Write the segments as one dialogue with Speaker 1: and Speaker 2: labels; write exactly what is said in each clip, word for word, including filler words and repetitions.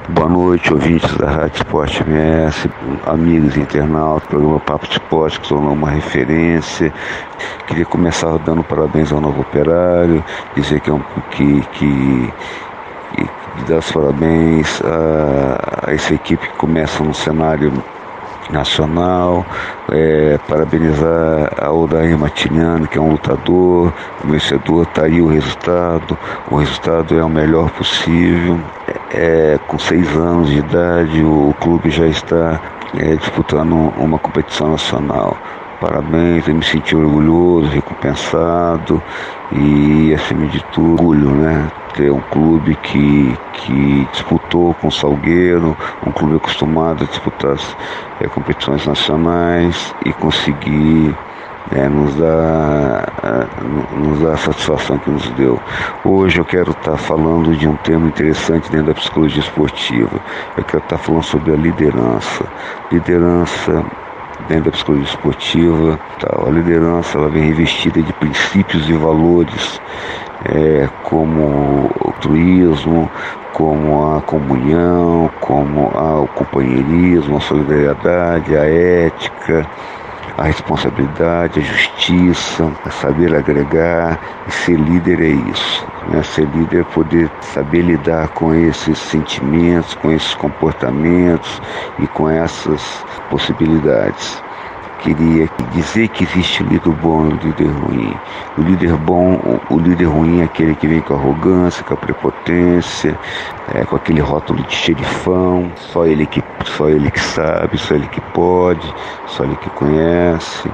Speaker 1: Boa noite, ouvintes da Rádio Esporte M S, amigos internautas, programa Papo de Esporte, que tornou uma referência. Queria começar dando parabéns ao Novo Operário, dizer que é um que, que, que dar os parabéns a, a essa equipe que começa no cenário nacional, é, parabenizar a Odair Martiniano, que é um lutador, um vencedor. Está aí o resultado, o resultado é o melhor possível. É, com seis anos de idade, o, o clube já está é, disputando uma competição nacional. Parabéns, eu me senti orgulhoso, recompensado e, acima de tudo, orgulho, né? Ter um clube que, que disputou com o Salgueiro, um clube acostumado a disputar as é, competições nacionais e conseguir é, nos, dar, nos dar a satisfação que nos deu. Hoje eu quero estar falando de um tema interessante dentro da psicologia esportiva. Eu quero estar falando sobre a liderança. Liderança dentro da psicologia esportiva, tá? A liderança ela vem revestida de princípios e valores é, como o altruísmo, como a comunhão, como a, o companheirismo, a solidariedade, a ética, a responsabilidade, a justiça, a saber agregar. E ser líder é isso, né? Ser líder é poder saber lidar com esses sentimentos, com esses comportamentos e com essas possibilidades. Queria dizer que existe o líder bom e o líder ruim. O líder bom, o líder ruim é aquele que vem com arrogância, com a prepotência, é, com aquele rótulo de xerifão, só ele que, só ele que sabe, só ele que pode, só ele que conhece.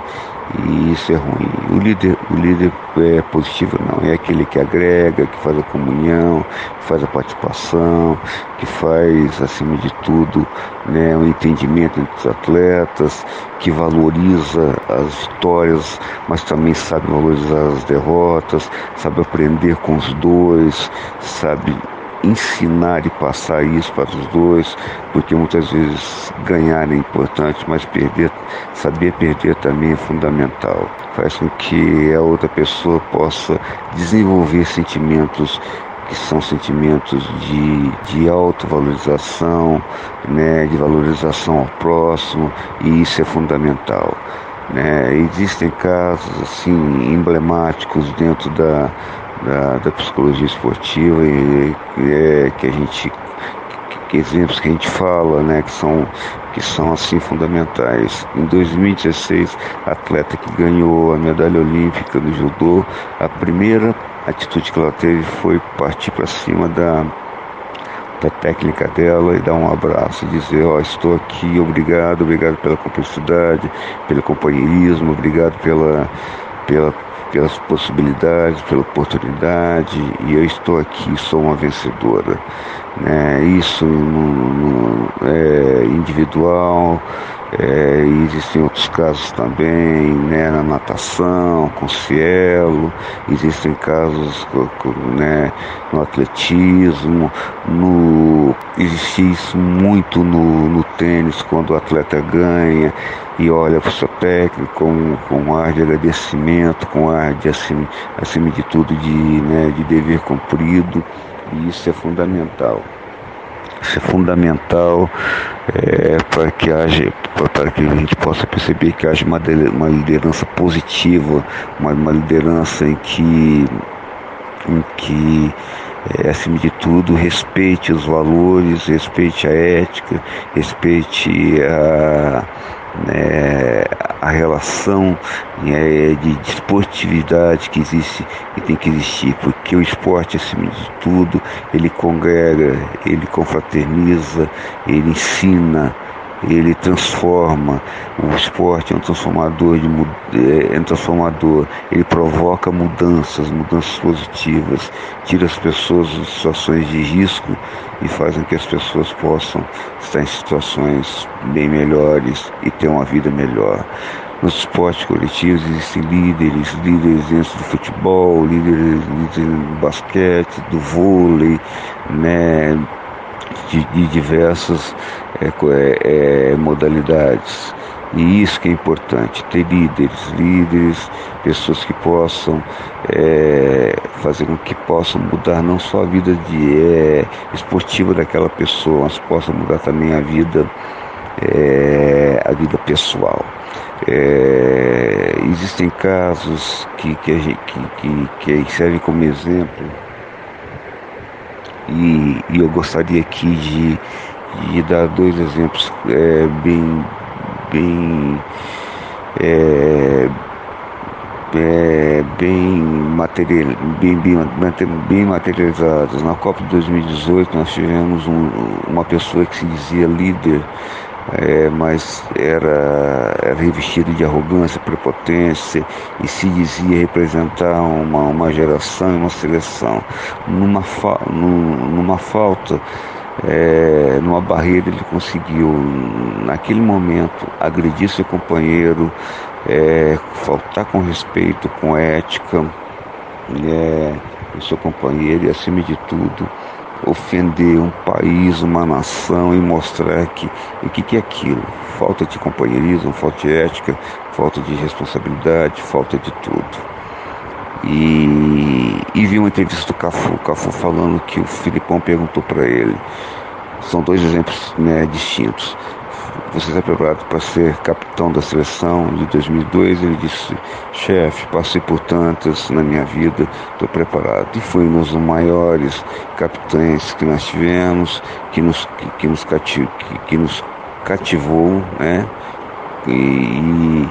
Speaker 1: E isso é ruim. O líder, o líder é positivo não, é aquele que agrega, que faz a comunhão, que faz a participação, que faz, acima de tudo, né, um entendimento entre os atletas, que valoriza as vitórias, mas também sabe valorizar as derrotas, sabe aprender com os dois, sabe ensinar e passar isso para os dois, porque muitas vezes ganhar é importante, mas perder, saber perder também é fundamental. Faz com que a outra pessoa possa desenvolver sentimentos que são sentimentos de, de autovalorização, né, de valorização ao próximo, e isso é fundamental. Né? Existem casos assim emblemáticos dentro da Da, da psicologia esportiva e, e é, que a gente que, que exemplos que a gente fala, né, que são que são assim fundamentais. Em dois mil e dezesseis, a atleta que ganhou a medalha olímpica do judô, a primeira atitude que ela teve foi partir para cima da da técnica dela e dar um abraço e dizer: ó, oh, estou aqui, obrigado, obrigado pela cumplicidade, pelo companheirismo, obrigado pela pela pelas possibilidades, pela oportunidade, e eu estou aqui, sou uma vencedora. Né? Isso no, no, é individual, é, existem outros casos também, né, na natação, com cielo, existem casos né, no atletismo, no, existe isso muito no, no tênis, quando o atleta ganha e olha para o seu técnico com, com um ar de agradecimento, com um ar de, acima, acima de tudo, de, né, de dever cumprido, e isso é fundamental. Isso é fundamental é, para que haja, para que a gente possa perceber que haja uma, uma liderança positiva, uma, uma liderança em que, em que é, acima de tudo, respeite os valores, respeite a ética, respeite a Né, a relação é, de esportividade que existe e tem que existir, porque o esporte, acima de tudo, ele congrega, ele confraterniza, ele ensina, ele transforma. O esporte é um transformador, de, é um transformador, ele provoca mudanças, mudanças positivas, tira as pessoas de situações de risco e faz com que as pessoas possam estar em situações bem melhores e ter uma vida melhor. Nos esportes coletivos existem líderes, líderes dentro do futebol, líderes, líderes do basquete, do vôlei, né, de, de diversas é, é, modalidades. E isso que é importante, ter líderes, líderes, pessoas que possam é, fazer com que possam mudar não só a vida de, é, esportiva daquela pessoa, mas possam mudar também a vida, é, a vida pessoal. É, existem casos que, que, a gente, que, que, que servem como exemplo, e, e eu gostaria aqui de, de dar dois exemplos é, bem, bem, é, é, bem, material, bem, bem, bem materializados. Na Copa de dois mil e dezoito nós tivemos um, uma pessoa que se dizia líder, é, mas era, era revestido de arrogância, prepotência, e se dizia representar uma, uma geração e uma seleção. Numa, fa, numa falta, é, numa barreira, ele conseguiu, naquele momento, agredir seu companheiro, é, faltar com respeito, com ética, é, o seu companheiro, e acima de tudo ofender um país, uma nação, e mostrar que o que, que é aquilo: falta de companheirismo, falta de ética, falta de responsabilidade, falta de tudo. E, e vi uma entrevista do Cafu, o Cafu falando que o Filipão perguntou para ele, são dois exemplos, né, distintos: você está preparado para ser capitão da seleção de dois mil e dois? Ele disse: chefe, passei por tantas na minha vida, estou preparado. E foi um dos maiores capitães que nós tivemos, que nos, que, que nos, cativ, que, que nos cativou, né? E, e,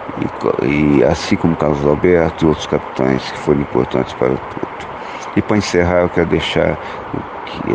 Speaker 1: e assim como Carlos Alberto e outros capitães que foram importantes para tudo. E para encerrar, eu quero deixar que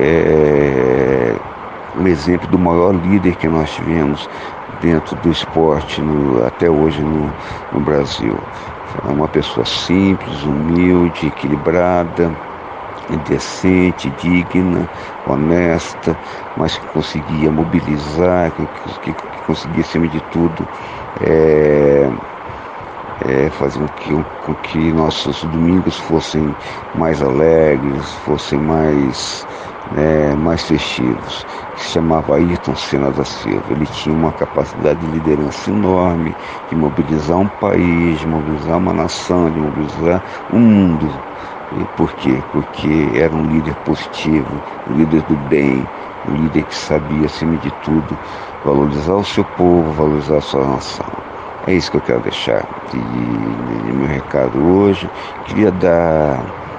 Speaker 1: é um exemplo do maior líder que nós tivemos dentro do esporte no, até hoje no, no Brasil. É uma pessoa simples, humilde, equilibrada, decente, digna, honesta, mas que conseguia mobilizar, que, que, que conseguia, acima de tudo, é, é, fazer com que, com que nossos domingos fossem mais alegres, fossem mais, é, mais festivos. Que se chamava Ayrton Senna da Silva. Ele tinha uma capacidade de liderança enorme, de mobilizar um país, de mobilizar uma nação, de mobilizar um mundo. E por quê? Porque era um líder positivo, um líder do bem, um líder que sabia, acima de tudo, valorizar o seu povo, valorizar a sua nação. É isso que eu quero deixar de, de, de meu recado hoje. Queria dar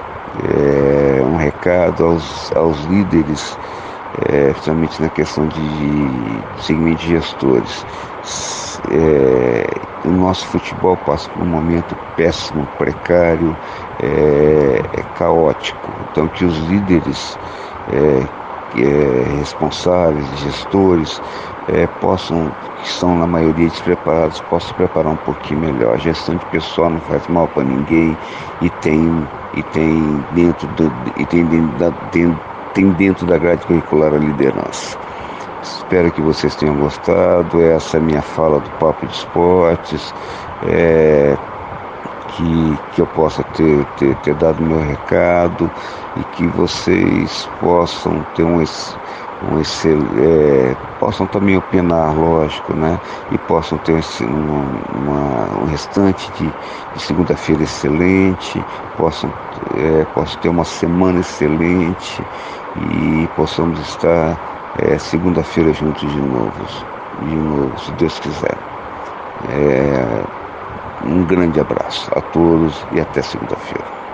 Speaker 1: é, um recado aos, aos líderes, é, principalmente na questão de, de segmento de gestores. É, o nosso futebol passa por um momento péssimo, precário, é, é caótico. Então, que os líderes é, é, responsáveis, gestores, é, possam, que são na maioria despreparados, possam se preparar um pouquinho melhor. A gestão de pessoal não faz mal para ninguém, e tem, e tem dentro do, e tem, tem, tem dentro da grade curricular a liderança. Espero que vocês tenham gostado. Essa é a minha fala do Papo de Esportes. É, que, que eu possa ter, ter, ter dado meu recado, e que vocês possam ter um, um excel, é, possam também opinar, lógico, né? E possam ter uma, uma, um restante de, de segunda-feira excelente, possam, é, possam ter uma semana excelente, e possamos estar é, segunda-feira juntos de novo, de novo, se Deus quiser. É, um grande abraço a todos e até segunda-feira.